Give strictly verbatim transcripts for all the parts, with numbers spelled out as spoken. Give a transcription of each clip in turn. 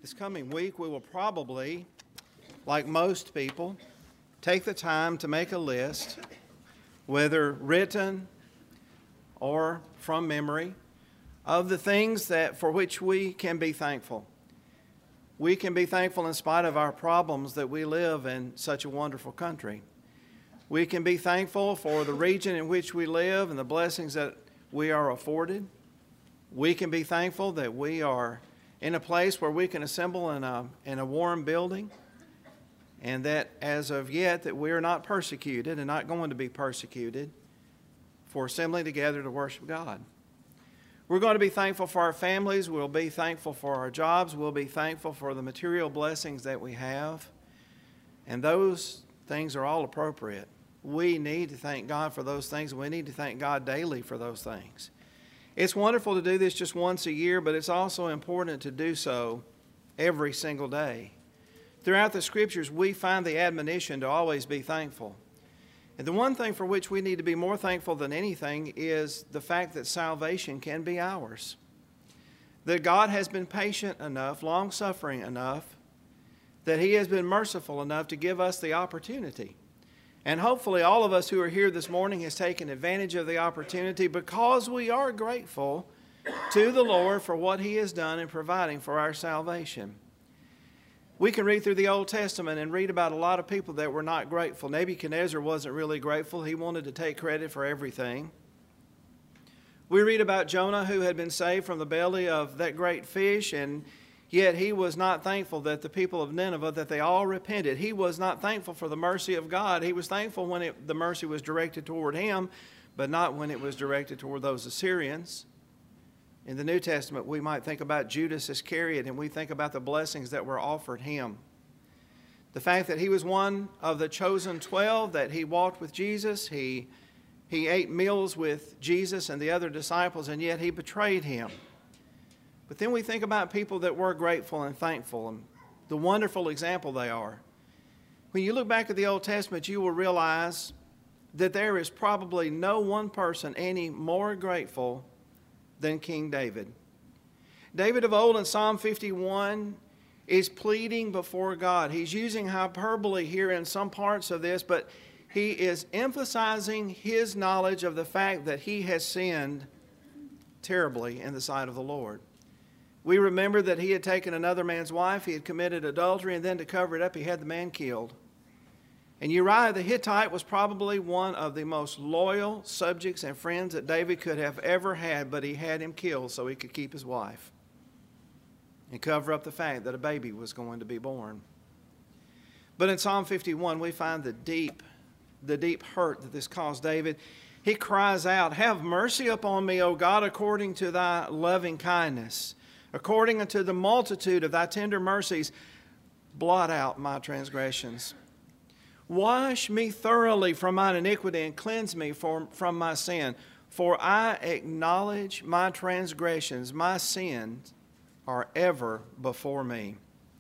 This coming week, we will probably, like most people, take the time to make a list, whether written or from memory, of the things that for which we can be thankful. We can be thankful in spite of our problems that we live in such a wonderful country. We can be thankful for the region in which we live and the blessings that we are afforded. We can be thankful that we are in a place where we can assemble in a, in a warm building, and that as of yet that we are not persecuted and not going to be persecuted for assembling together to worship God. We're going to be thankful for our families. We'll be thankful for our jobs. We'll be thankful for the material blessings that we have. And those things are all appropriate. We need to thank God for those things. We need to thank God daily for those things. It's wonderful to do this just once a year, but it's also important to do so every single day. Throughout the Scriptures, we find the admonition to always be thankful. And the one thing for which we need to be more thankful than anything is the fact that salvation can be ours. That God has been patient enough, long-suffering enough, that He has been merciful enough to give us the opportunity. And hopefully all of us who are here this morning has taken advantage of the opportunity because we are grateful to the Lord for what He has done in providing for our salvation. We can read through the Old Testament and read about a lot of people that were not grateful. Nebuchadnezzar wasn't really grateful. He wanted to take credit for everything. We read about Jonah, who had been saved from the belly of that great fish, and yet he was not thankful that the people of Nineveh, that they all repented. He was not thankful for the mercy of God. He was thankful when it, the mercy was directed toward him, but not when it was directed toward those Assyrians. In the New Testament, we might think about Judas Iscariot, and we think about the blessings that were offered him. The fact that he was one of the chosen twelve, that he walked with Jesus, he, he ate meals with Jesus and the other disciples, and yet he betrayed him. But then we think about people that were grateful and thankful and the wonderful example they are. When you look back at the Old Testament, you will realize that there is probably no one person any more grateful than King David. David of old in Psalm fifty-one is pleading before God. He's using hyperbole here in some parts of this, but he is emphasizing his knowledge of the fact that he has sinned terribly in the sight of the Lord. We remember that he had taken another man's wife, he had committed adultery, and then to cover it up, he had the man killed. And Uriah the Hittite was probably one of the most loyal subjects and friends that David could have ever had, but he had him killed so he could keep his wife and cover up the fact that a baby was going to be born. But in Psalm fifty-one, we find the deep, the deep hurt that this caused David. He cries out, "Have mercy upon me, O God, according to thy loving kindness. According unto the multitude of thy tender mercies, blot out my transgressions. Wash me thoroughly from mine iniquity and cleanse me from, from my sin. For I acknowledge my transgressions, my sins are ever before me.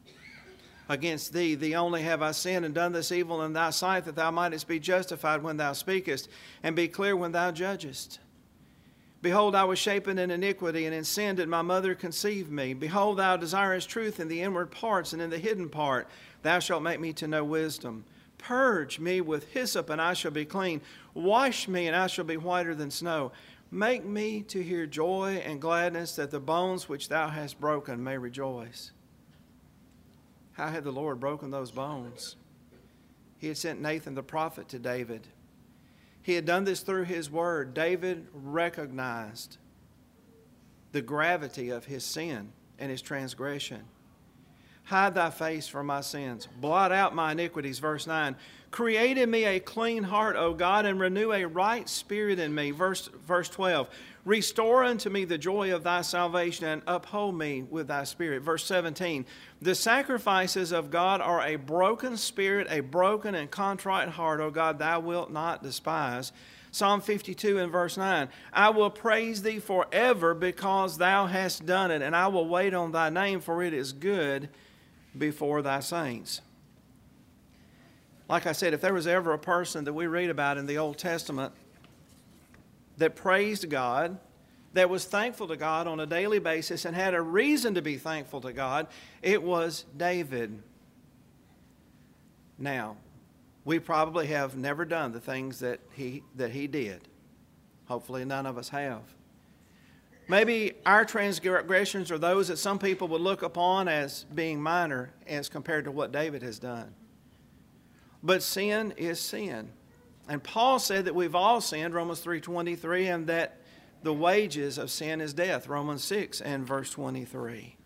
Against thee, thee only have I sinned and done this evil in thy sight, that thou mightest be justified when thou speakest, and be clear when thou judgest. Behold, I was shapen in iniquity, and in sin did my mother conceive me. Behold, thou desirest truth in the inward parts, and in the hidden part thou shalt make me to know wisdom. Purge me with hyssop, and I shall be clean. Wash me, and I shall be whiter than snow. Make me to hear joy and gladness, that the bones which thou hast broken may rejoice." How had the Lord broken those bones? He had sent Nathan the prophet to David. He had done this through his word. David recognized the gravity of his sin and his transgression. "Hide thy face from my sins. Blot out my iniquities." Verse nine. "Create in me a clean heart, O God, and renew a right spirit in me." Verse, verse twelve. "Restore unto me the joy of thy salvation, and uphold me with thy spirit." Verse seventeen. "The sacrifices of God are a broken spirit, a broken and contrite heart, O God, thou wilt not despise." Psalm fifty-two and verse nine. "I will praise thee forever because thou hast done it, and I will wait on thy name, for it is good before thy saints." Like I said, if there was ever a person that we read about in the Old Testament that praised God, that was thankful to God on a daily basis and had a reason to be thankful to God, it was David. Now, we probably have never done the things that he, that he did. Hopefully none of us have. Maybe our transgressions are those that some people would look upon as being minor as compared to what David has done. But sin is sin. And Paul said that we've all sinned, Romans three twenty-three, and that the wages of sin is death, Romans six and verse twenty-three.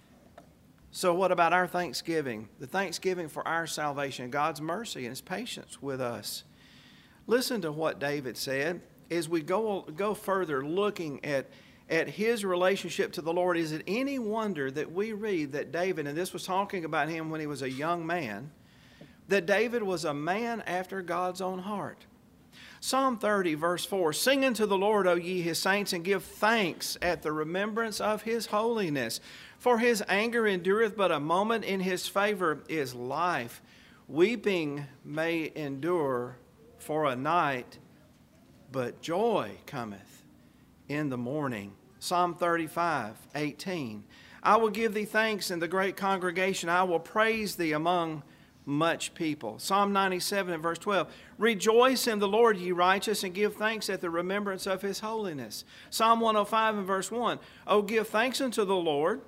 So what about our thanksgiving? The thanksgiving for our salvation, God's mercy and His patience with us. Listen to what David said as we go, go further looking at, at his relationship to the Lord. Is it any wonder that we read that David, and this was talking about him when he was a young man, that David was a man after God's own heart? Psalm thirty, verse four, sing unto the Lord, O ye His saints, and give thanks at the remembrance of His holiness. For His anger endureth but a moment, in His favor is life. Weeping may endure for a night, but joy cometh in the morning. Psalm thirty-five, eighteen, I will give Thee thanks in the great congregation. I will praise Thee among much people. Psalm ninety-seven and verse twelve, rejoice in the Lord, ye righteous, and give thanks at the remembrance of His holiness. Psalm one oh five and verse one, O give thanks unto the Lord,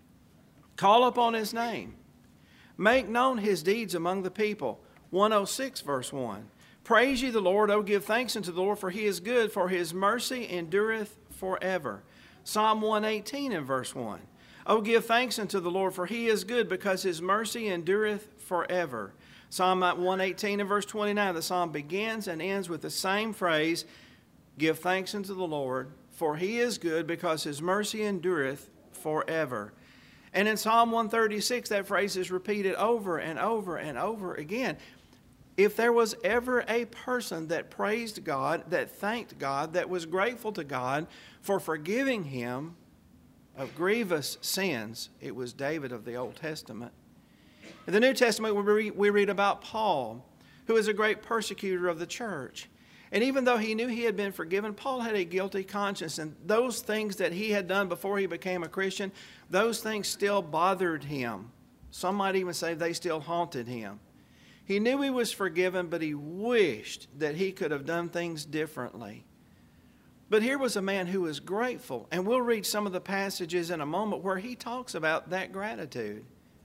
call upon His name, make known His deeds among the people. one oh six verse one, praise ye the Lord, O give thanks unto the Lord, for He is good, for His mercy endureth forever. Psalm one eighteen and verse one, O give thanks unto the Lord, for He is good, because His mercy endureth forever. Psalm one eighteen and verse twenty-nine, the psalm begins and ends with the same phrase, give thanks unto the Lord, for He is good, because His mercy endureth forever. And in Psalm one thirty-six, that phrase is repeated over and over and over again. If there was ever a person that praised God, that thanked God, that was grateful to God for forgiving him of grievous sins, it was David of the Old Testament. In the New Testament, we read about Paul, who was a great persecutor of the church. And even though he knew he had been forgiven, Paul had a guilty conscience. And those things that he had done before he became a Christian, those things still bothered him. Some might even say they still haunted him. He knew he was forgiven, but he wished that he could have done things differently. But here was a man who was grateful. And we'll read some of the passages in a moment where he talks about that gratitude.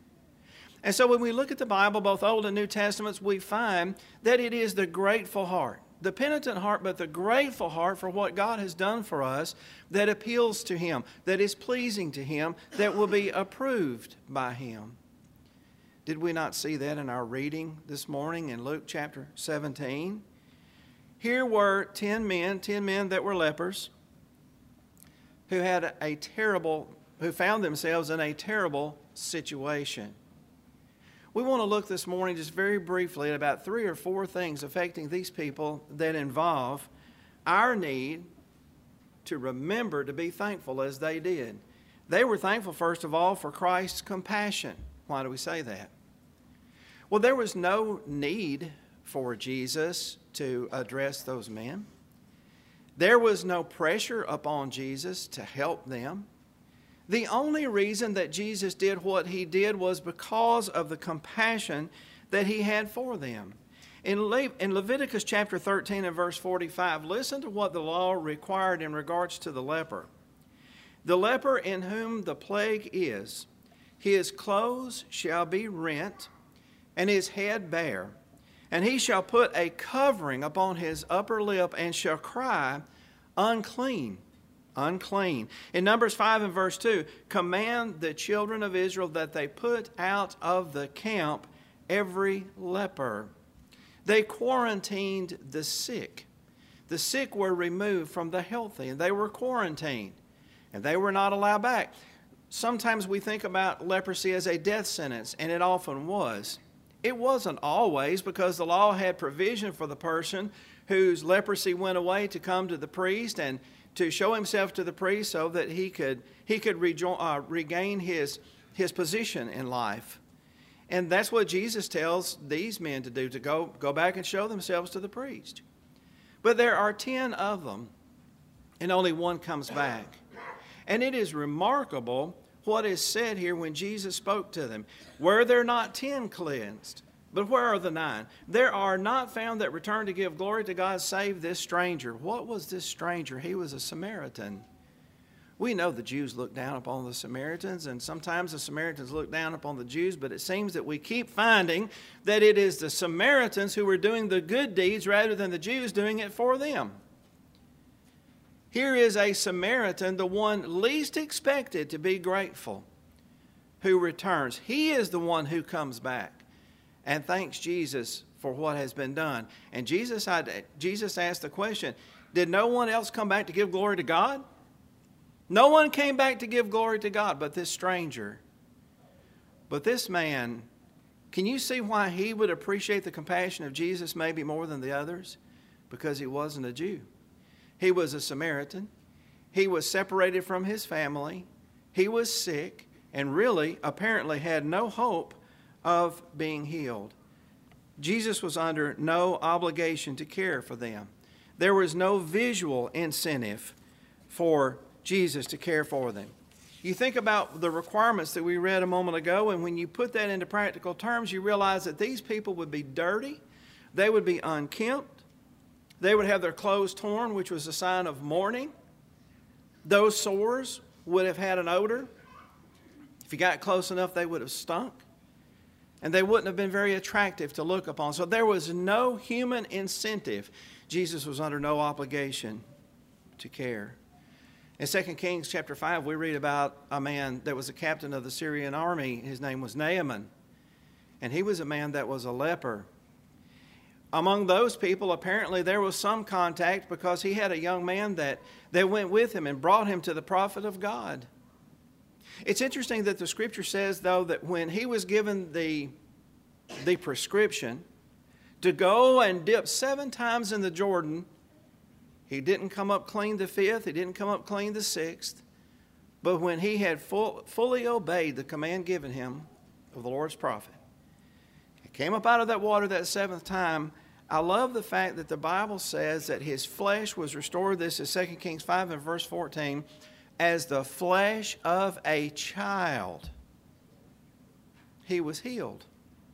And so when we look at the Bible, both Old and New Testaments, we find that it is the grateful heart, the penitent heart, but the grateful heart for what God has done for us that appeals to Him, that is pleasing to Him, that will be approved by Him. Did we not see that in our reading this morning in Luke chapter seventeen? Here were ten men, ten men that were lepers, who had a terrible, who found themselves in a terrible situation. We want to look this morning just very briefly at about three or four things affecting these people that involve our need to remember to be thankful as they did. They were thankful, first of all, for Christ's compassion. Why do we say that? Well, there was no need for Jesus to address those men. There was no pressure upon Jesus to help them. The only reason that Jesus did what He did was because of the compassion that He had for them. In, Le- in Leviticus chapter thirteen and verse forty-five, listen to what the law required in regards to the leper. The leper in whom the plague is, his clothes shall be rent, and his head bare, and he shall put a covering upon his upper lip, and shall cry, unclean. Unclean. In Numbers five and verse two, command the children of Israel that they put out of the camp every leper. They quarantined the sick. The sick were removed from the healthy, and they were quarantined, and they were not allowed back. Sometimes we think about leprosy as a death sentence, and it often was. It wasn't always, because the law had provision for the person whose leprosy went away to come to the priest and to show himself to the priest so that he could he could rejo- uh, regain his his position in life. And that's what Jesus tells these men to do, to go, go back and show themselves to the priest. But there are ten of them. and only one comes back. And it is remarkable what is said here when Jesus spoke to them. Were there not ten cleansed? But where are the nine? There are not found that return to give glory to God save this stranger. What was this stranger? He was a Samaritan. We know the Jews look down upon the Samaritans, and sometimes the Samaritans look down upon the Jews, but it seems that we keep finding that it is the Samaritans who are doing the good deeds rather than the Jews doing it for them. Here is a Samaritan, the one least expected to be grateful, who returns. He is the one who comes back and thanks Jesus for what has been done. And Jesus, Jesus asked the question, did no one else come back to give glory to God? No one came back to give glory to God but this stranger. But this man, can you see why he would appreciate the compassion of Jesus maybe more than the others? Because he wasn't a Jew. He was a Samaritan. He was separated from his family. He was sick and really apparently had no hope of being healed. Jesus was under no obligation to care for them. There was no visual incentive for Jesus to care for them. You think about the requirements that we read a moment ago, and when you put that into practical terms, you realize that these people would be dirty, they would be unkempt, they would have their clothes torn, which was a sign of mourning. Those sores would have had an odor. If you got close enough, they would have stunk. And they wouldn't have been very attractive to look upon. So there was no human incentive. Jesus was under no obligation to care. In Second Kings chapter five, we read about a man that was a captain of the Syrian army. His name was Naaman. And he was a man that was a leper. Among those people, apparently there was some contact because he had a young man that, that went with him and brought him to the prophet of God. It's interesting that the scripture says, though, that when he was given the, the prescription to go and dip seven times in the Jordan, he didn't come up clean the fifth, he didn't come up clean the sixth. But when he had full, fully obeyed the command given him of the Lord's prophet, he came up out of that water that seventh time. I love the fact that the Bible says that his flesh was restored. This is Second Kings five and verse fourteen. As the flesh of a child, he was healed.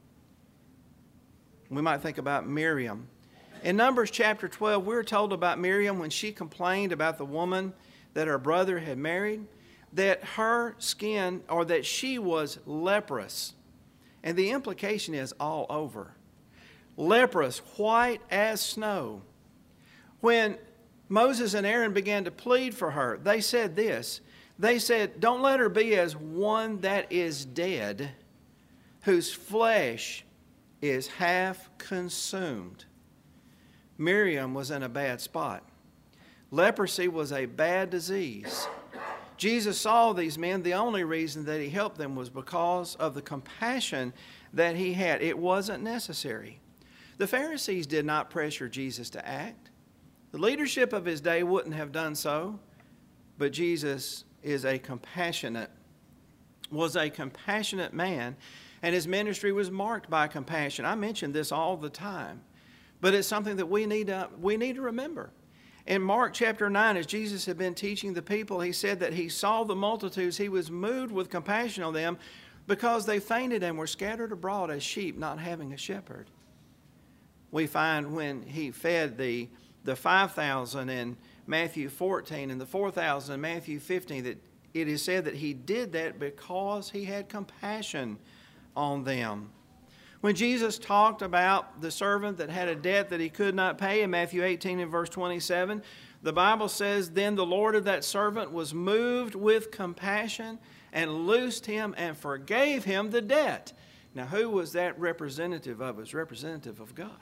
We might think about Miriam. In Numbers chapter twelve, we're told about Miriam when she complained about the woman that her brother had married, that her skin, or that she was leprous. And the implication is all over. Leprous, white as snow. When Moses and Aaron began to plead for her, they said this. They said, don't let her be as one that is dead, whose flesh is half consumed. Miriam was in a bad spot. Leprosy was a bad disease. Jesus saw these men. The only reason that he helped them was because of the compassion that he had. It wasn't necessary. The Pharisees did not pressure Jesus to act. The leadership of his day wouldn't have done so, but Jesus is a compassionate, was a compassionate man, and his ministry was marked by compassion. I mention this all the time, but it's something that we need to, we need to remember. In Mark chapter nine, as Jesus had been teaching the people, he said that he saw the multitudes. He was moved with compassion on them because they fainted and were scattered abroad as sheep, not having a shepherd. We find when he fed the, the five thousand in Matthew fourteen and the four thousand in Matthew fifteen, that it is said that he did that because he had compassion on them. When Jesus talked about the servant that had a debt that he could not pay in Matthew eighteen and verse twenty-seven, the Bible says, then the Lord of that servant was moved with compassion and loosed him and forgave him the debt. Now, who was that representative of? It was representative of God.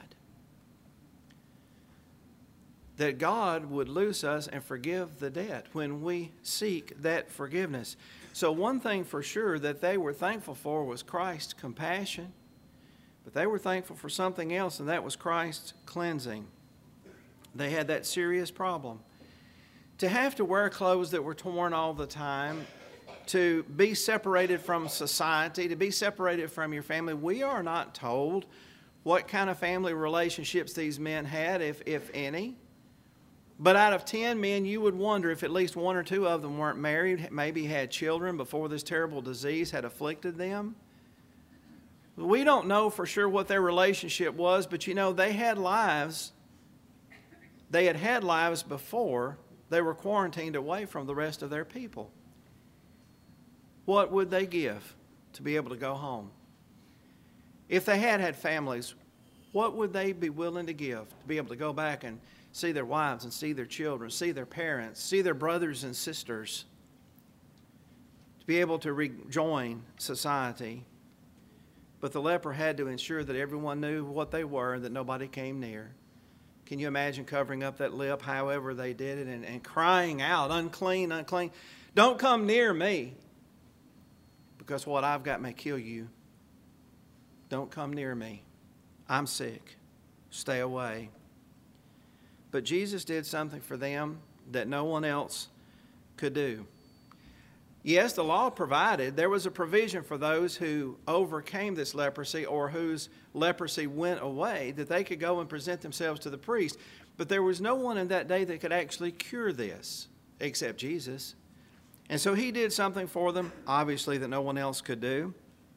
That God would loose us and forgive the debt when we seek that forgiveness. So one thing for sure that they were thankful for was Christ's compassion. But they were thankful for something else, and that was Christ's cleansing. They had that serious problem. To have to wear clothes that were torn all the time, to be separated from society, to be separated from your family, we are not told what kind of family relationships these men had, if, if any. But out of ten men, you would wonder if at least one or two of them weren't married, maybe had children before this terrible disease had afflicted them. We don't know for sure what their relationship was, but you know, they had lives. They had had lives before they were quarantined away from the rest of their people. What would they give to be able to go home? If they had had families, what would they be willing to give to be able to go back and see their wives and see their children, see their parents, see their brothers and sisters, to be able to rejoin society? But the leper had to ensure that everyone knew what they were and that nobody came near. Can you imagine covering up that lip however they did it and, and crying out, unclean, unclean, don't come near me, because what I've got may kill you. Don't come near me. I'm sick. Stay away. But Jesus did something for them that no one else could do. Yes, the law provided. There was a provision for those who overcame this leprosy or whose leprosy went away, that they could go and present themselves to the priest. But there was no one in that day that could actually cure this except Jesus. And so he did something for them, obviously, that no one else could do.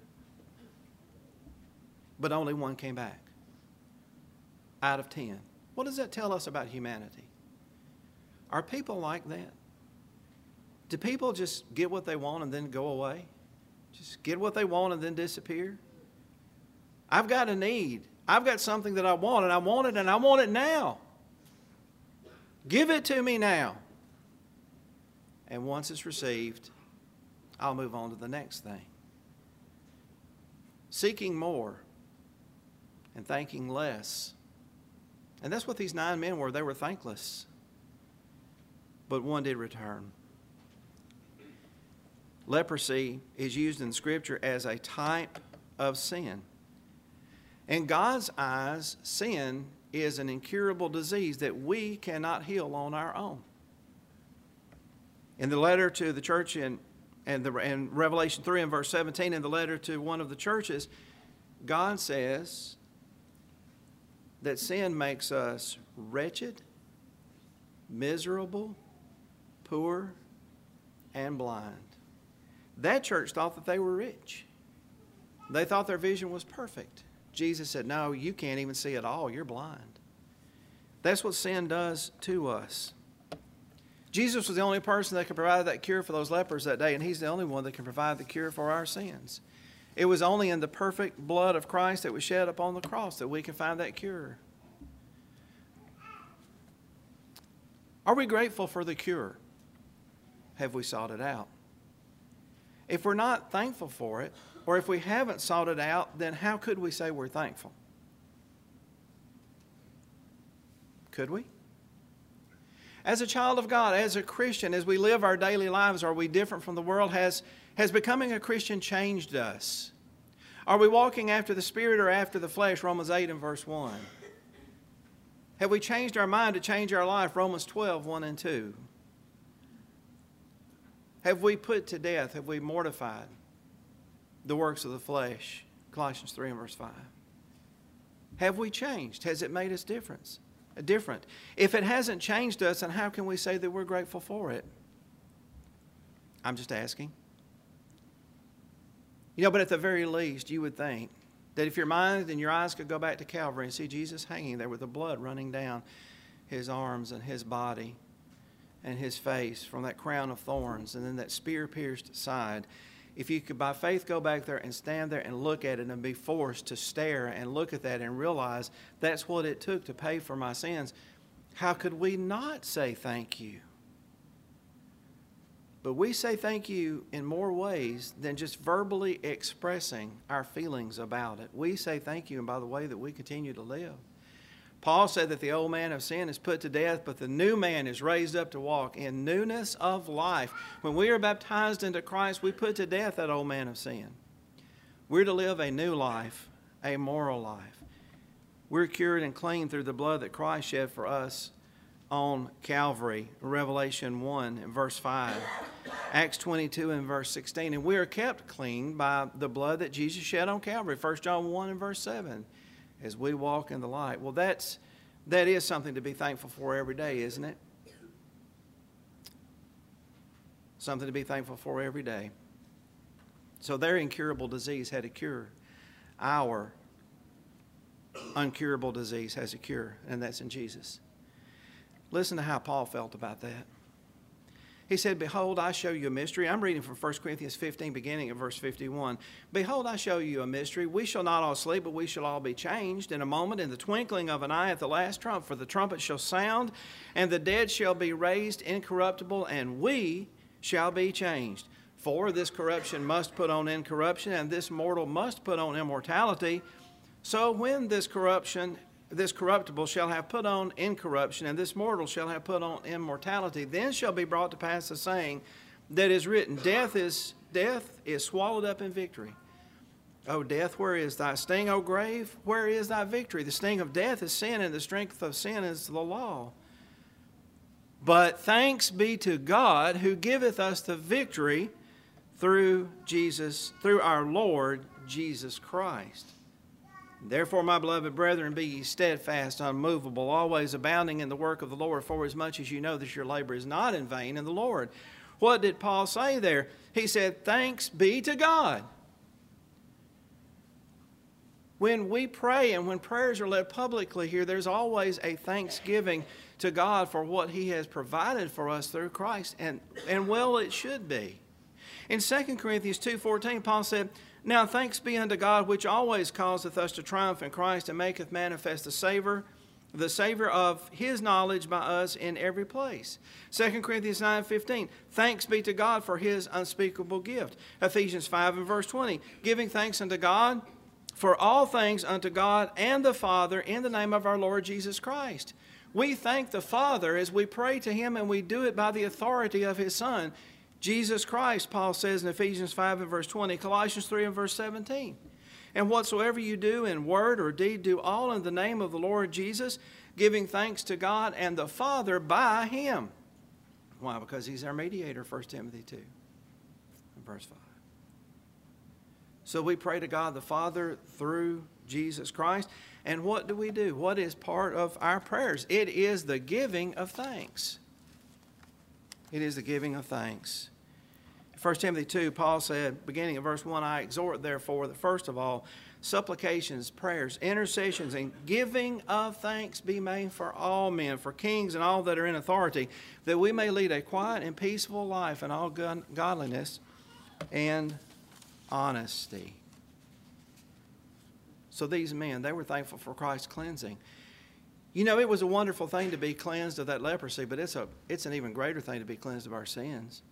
But only one came back out of ten. What does that tell us about humanity? Are people like that? Do people just get what they want and then go away? Just get what they want and then disappear? I've got a need. I've got something that I want, and I want it, and I want it now. Give it to me now. And once it's received, I'll move on to the next thing. Seeking more and thanking less. And that's what these nine men were. They were thankless. But one did return. Leprosy is used in Scripture as a type of sin. In God's eyes, sin is an incurable disease that we cannot heal on our own. In the letter to the church in, in, the, in Revelation three and verse seventeen, in the letter to one of the churches, God says that sin makes us wretched, miserable, poor, and blind. That church thought that they were rich. They thought their vision was perfect. Jesus said, no, you can't even see at all. You're blind. That's what sin does to us. Jesus was the only person that could provide that cure for those lepers that day, and he's the only one that can provide the cure for our sins. It was only in the perfect blood of Christ that was shed upon the cross that we can find that cure. Are we grateful for the cure? Have we sought it out? If we're not thankful for it, or if we haven't sought it out, then how could we say we're thankful? Could we? As a child of God, as a Christian, as we live our daily lives, are we different from the world? Has, has becoming a Christian changed us? Are we walking after the Spirit or after the flesh? Romans eight and verse one. Have we changed our mind to change our life? Romans twelve, one and two. Have we put to death, have we mortified the works of the flesh? Colossians three and verse five. Have we changed? Has it made us different? different? If it hasn't changed us, then how can we say that we're grateful for it? I'm just asking. You know, but at the very least, you would think that if your mind and your eyes could go back to Calvary and see Jesus hanging there with the blood running down his arms and his body and his face from that crown of thorns and then that spear-pierced side, if you could by faith go back there and stand there and look at it and be forced to stare and look at that and realize that's what it took to pay for my sins, how could we not say thank you? But we say thank you in more ways than just verbally expressing our feelings about it. We say thank you by the way that we continue to live. Paul said that the old man of sin is put to death, but the new man is raised up to walk in newness of life. When we are baptized into Christ, we put to death that old man of sin. We're to live a new life, a moral life. We're cured and clean through the blood that Christ shed for us on Calvary. Revelation one and verse five. Acts twenty-two and verse sixteen. And we are kept clean by the blood that Jesus shed on Calvary. First John one and verse seven. As we walk in the light. Well, that's, that is something to be thankful for every day, isn't it? something to be thankful for every day. So their incurable disease had a cure. Our uncurable disease has a cure, and that's in Jesus. Listen to how Paul felt about that. He said, behold, I show you a mystery. I'm reading from First Corinthians fifteen, beginning at verse fifty-one. Behold, I show you a mystery. We shall not all sleep, but we shall all be changed in a moment, in the twinkling of an eye, at the last trump. For the trumpet shall sound, and the dead shall be raised incorruptible, and we shall be changed. For this corruption must put on incorruption, and this mortal must put on immortality. So when this corruption, this corruptible shall have put on incorruption, and this mortal shall have put on immortality, then shall be brought to pass the saying that is written, Death is death is swallowed up in victory. O death, where is thy sting? O grave, where is thy victory? The sting of death is sin, and the strength of sin is the law. But thanks be to God who giveth us the victory through Jesus, through our Lord Jesus Christ. Therefore, my beloved brethren, be ye steadfast, unmovable, always abounding in the work of the Lord, for as much as you know that your labor is not in vain in the Lord. What did Paul say there? He said, thanks be to God. When we pray and when prayers are led publicly here, there's always a thanksgiving to God for what He has provided for us through Christ, and, and well, it should be. In Second Corinthians two fourteen, Paul said, Now thanks be unto God, which always causeth us to triumph in Christ, and maketh manifest the Savior, the Savior of His knowledge by us in every place. Second Corinthians nine fifteen, Thanks be to God for His unspeakable gift. Ephesians five and verse twenty, Giving thanks unto God for all things unto God and the Father in the name of our Lord Jesus Christ. We thank the Father as we pray to Him, and we do it by the authority of His Son, Jesus Christ, Paul says in Ephesians five and verse twenty, Colossians three and verse seventeen. And whatsoever you do in word or deed, do all in the name of the Lord Jesus, giving thanks to God and the Father by Him. Why? Because He's our mediator, First Timothy two and verse five. So we pray to God the Father through Jesus Christ. And what do we do? What is part of our prayers? It is the giving of thanks. It is the giving of thanks. First Timothy two, Paul said, beginning of verse one, I exhort therefore that first of all, supplications, prayers, intercessions, and giving of thanks be made for all men, for kings and all that are in authority, that we may lead a quiet and peaceful life in all godliness and honesty. So these men, they were thankful for Christ's cleansing. You know, it was a wonderful thing to be cleansed of that leprosy, but it's a it's an even greater thing to be cleansed of our sins.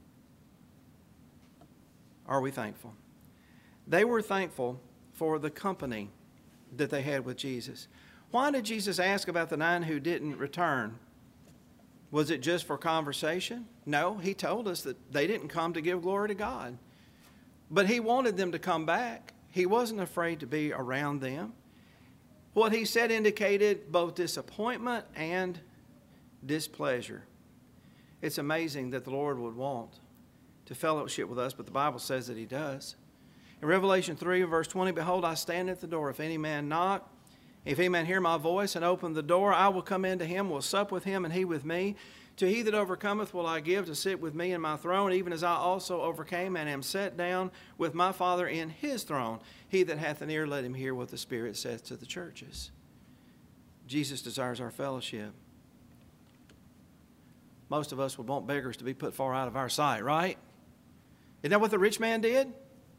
Are we thankful? They were thankful for the company that they had with Jesus. Why did Jesus ask about the nine who didn't return? Was it just for conversation? No, He told us that they didn't come to give glory to God. But He wanted them to come back. He wasn't afraid to be around them. What He said indicated both disappointment and displeasure. It's amazing that the Lord would want to fellowship with us, but the Bible says that He does. In Revelation three, verse twenty, Behold, I stand at the door. If any man knock, if any man hear my voice and open the door, I will come into him, will sup with him, and he with me. To he that overcometh will I give to sit with me in my throne, even as I also overcame and am set down with my Father in His throne. He that hath an ear, let him hear what the Spirit saith to the churches. Jesus desires our fellowship. Most of us would want beggars to be put far out of our sight, right? Isn't that what the rich man did?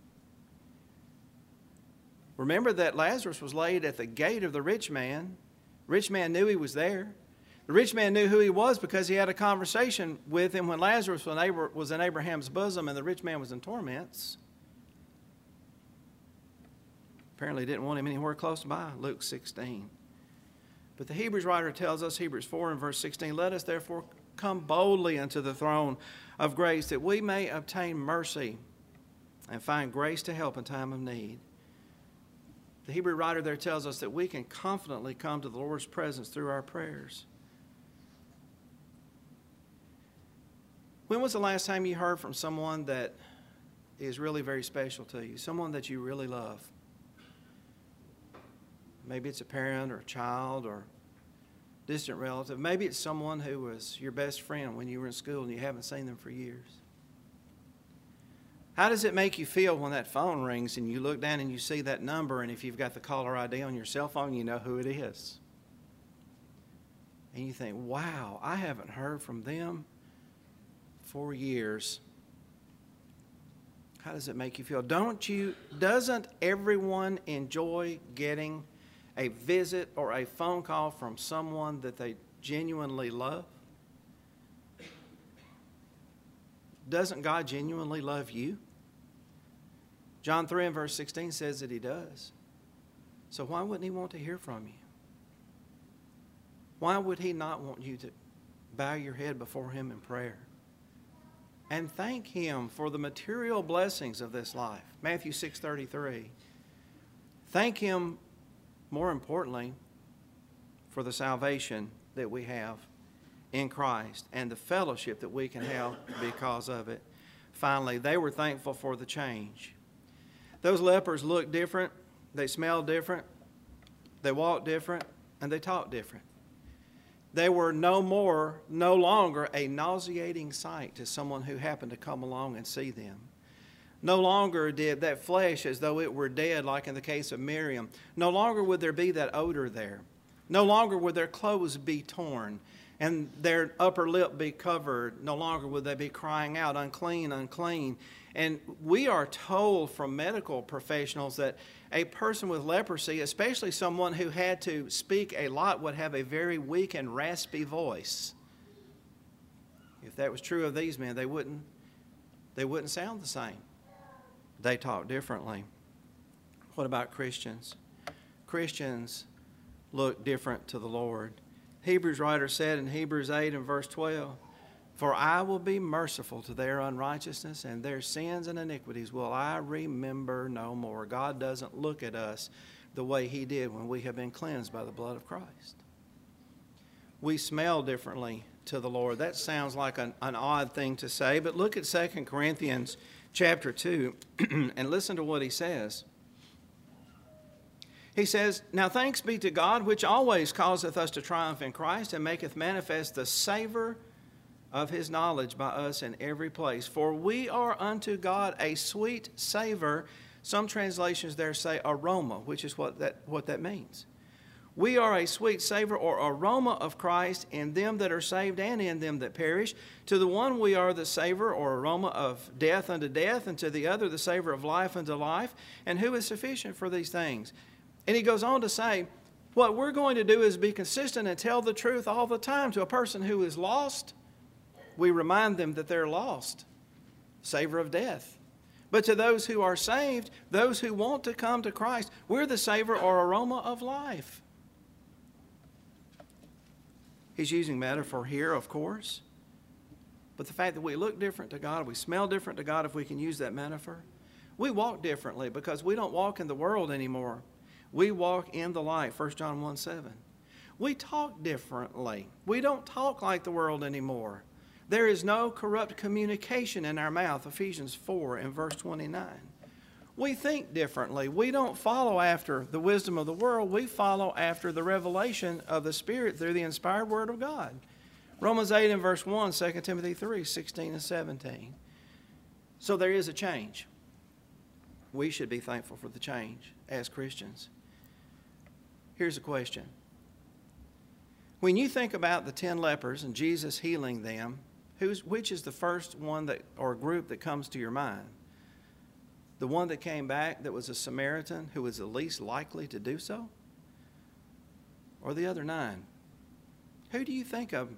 Remember that Lazarus was laid at the gate of the rich man. The rich man knew he was there. The rich man knew who he was because he had a conversation with him when Lazarus was in Abraham's bosom and the rich man was in torments. Apparently didn't want him anywhere close by, Luke sixteen. But the Hebrews writer tells us, Hebrews four and verse sixteen, Let us therefore come boldly unto the throne of grace, that we may obtain mercy and find grace to help in time of need. The Hebrew writer there tells us that we can confidently come to the Lord's presence through our prayers. When was the last time you heard from someone that is really very special to you, someone that you really love? Maybe it's a parent or a child or distant relative. Maybe it's someone who was your best friend when you were in school and you haven't seen them for years. How does it make you feel when that phone rings and you look down and you see that number, and if you've got the caller I D on your cell phone, you know who it is? And you think, wow, I haven't heard from them for years. How does it make you feel? Don't you, doesn't everyone enjoy getting a visit or a phone call from someone that they genuinely love? Doesn't God genuinely love you? John three and verse sixteen says that He does. So why wouldn't He want to hear from you? Why would He not want you to bow your head before Him in prayer and thank Him for the material blessings of this life? Matthew six thirty-three. Thank Him, more importantly, for the salvation that we have in Christ and the fellowship that we can have because of it. Finally, they were thankful for the change. Those lepers looked different, they smelled different, they walked different, and they talked different. They were no more, no longer a nauseating sight to someone who happened to come along and see them. No longer did that flesh, as though it were dead, like in the case of Miriam, no longer would there be that odor there. No longer would their clothes be torn and their upper lip be covered. No longer would they be crying out, unclean, unclean. And we are told from medical professionals that a person with leprosy, especially someone who had to speak a lot, would have a very weak and raspy voice. If that was true of these men, they wouldn't, they wouldn't sound the same. They talk differently. What about Christians? Christians look different to the Lord. Hebrews writer said in Hebrews eight and verse twelve, "For I will be merciful to their unrighteousness, and their sins and iniquities will I remember no more." God doesn't look at us the way He did when we have been cleansed by the blood of Christ. We smell differently to the Lord. That sounds like an, an odd thing to say, but look at Second Corinthians chapter two and listen to what he says. He says, "Now thanks be to God, which always causeth us to triumph in Christ, and maketh manifest the savor of His knowledge by us in every place. For we are unto God a sweet savor." Some translations there say aroma, which is what that, what that means. We are a sweet savor or aroma of Christ in them that are saved and in them that perish. To the one we are the savor or aroma of death unto death, and to the other the savor of life unto life. And who is sufficient for these things? And he goes on to say, what we're going to do is be consistent and tell the truth all the time. To a person who is lost, we remind them that they're lost, savor of death. But to those who are saved, those who want to come to Christ, we're the savor or aroma of life. He's using metaphor here, of course. But the fact that we look different to God, we smell different to God, if we can use that metaphor. We walk differently because we don't walk in the world anymore. We walk in the light, First John one seven. We talk differently. We don't talk like the world anymore. There is no corrupt communication in our mouth, Ephesians four and verse twenty-nine. We think differently. We don't follow after the wisdom of the world. We follow after the revelation of the Spirit through the inspired Word of God. Romans eight and verse one, Second Timothy three, sixteen and seventeen. So there is a change. We should be thankful for the change as Christians. Here's a question. When you think about the ten lepers and Jesus healing them, who's, which is the first one that, or group that comes to your mind? The one that came back that was a Samaritan who was the least likely to do so? Or the other nine? Who do you think of?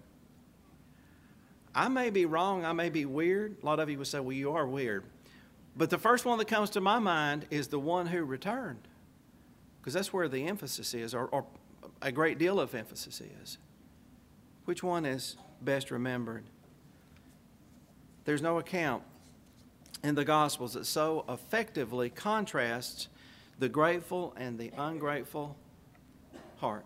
I may be wrong, I may be weird. A lot of you would say, well, you are weird. But the first one that comes to my mind is the one who returned. Because that's where the emphasis is, or, or a great deal of emphasis is. Which one is best remembered? There's no account in the Gospels that so effectively contrasts the grateful and the ungrateful heart.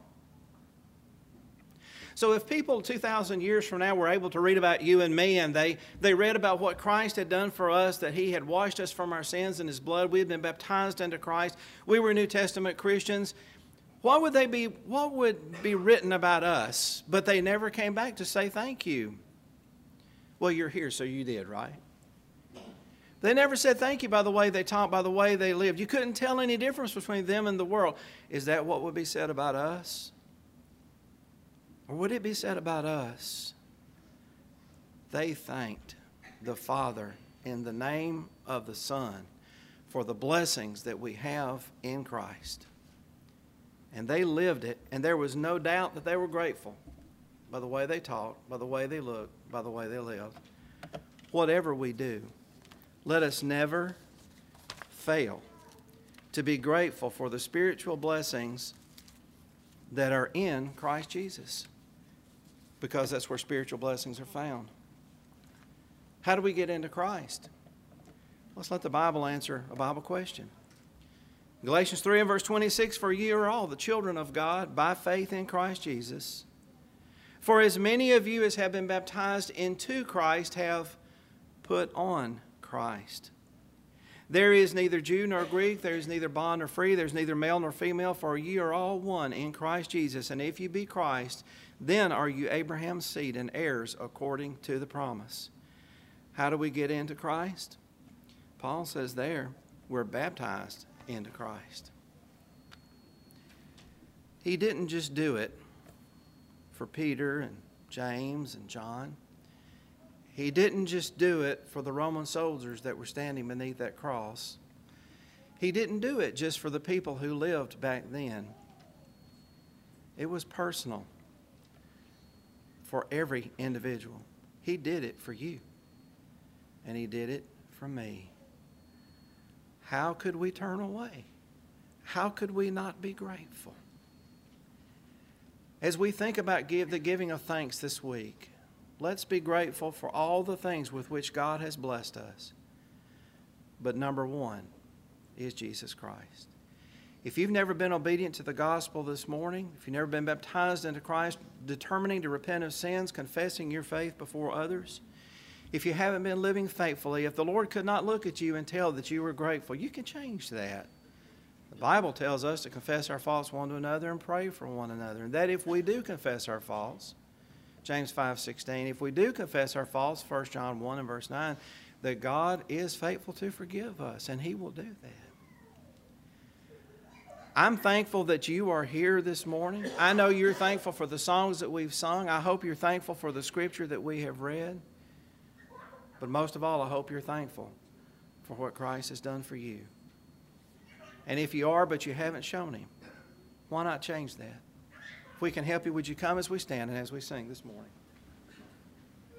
So if people two thousand years from now were able to read about you and me, and they, they read about what Christ had done for us, that He had washed us from our sins in His blood, we had been baptized into Christ, we were New Testament Christians, what would they be, what would be written about us? But they never came back to say thank you. Well, you're here, so you did, right? They never said thank you by the way they talked, by the way they lived. You couldn't tell any difference between them and the world. Is that what would be said about us? Or would it be said about us? They thanked the Father in the name of the Son for the blessings that we have in Christ. And they lived it, and there was no doubt that they were grateful by the way they talked, by the way they looked, by the way they lived. Whatever we do, let us never fail to be grateful for the spiritual blessings that are in Christ Jesus, because that's where spiritual blessings are found. How do we get into Christ? Let's let the Bible answer a Bible question. Galatians three and verse twenty-six, for ye are all the children of God by faith in Christ Jesus. For as many of you as have been baptized into Christ have put on Christ. There is neither Jew nor Greek, there is neither bond nor free, there is neither male nor female, for ye are all one in Christ Jesus. And if you be Christ, then are you Abraham's seed and heirs according to the promise. How do we get into Christ? Paul says there, we're baptized into Christ. He didn't just do it for Peter and James and John. He didn't just do it for the Roman soldiers that were standing beneath that cross. He didn't do it just for the people who lived back then. It was personal for every individual. He did it for you, and He did it for me. How could we turn away? How could we not be grateful? As we think about give, the giving of thanks this week, let's be grateful for all the things with which God has blessed us. But number one is Jesus Christ. If you've never been obedient to the gospel this morning, if you've never been baptized into Christ, determining to repent of sins, confessing your faith before others, if you haven't been living faithfully, if the Lord could not look at you and tell that you were grateful, you can change that. The Bible tells us to confess our faults one to another and pray for one another. And that if we do confess our faults, James five sixteen, if we do confess our faults, First John one and verse nine, that God is faithful to forgive us, and He will do that. I'm thankful that you are here this morning. I know you're thankful for the songs that we've sung. I hope you're thankful for the scripture that we have read. But most of all, I hope you're thankful for what Christ has done for you. And if you are, but you haven't shown Him, why not change that? If we can help you, would you come as we stand and as we sing this morning?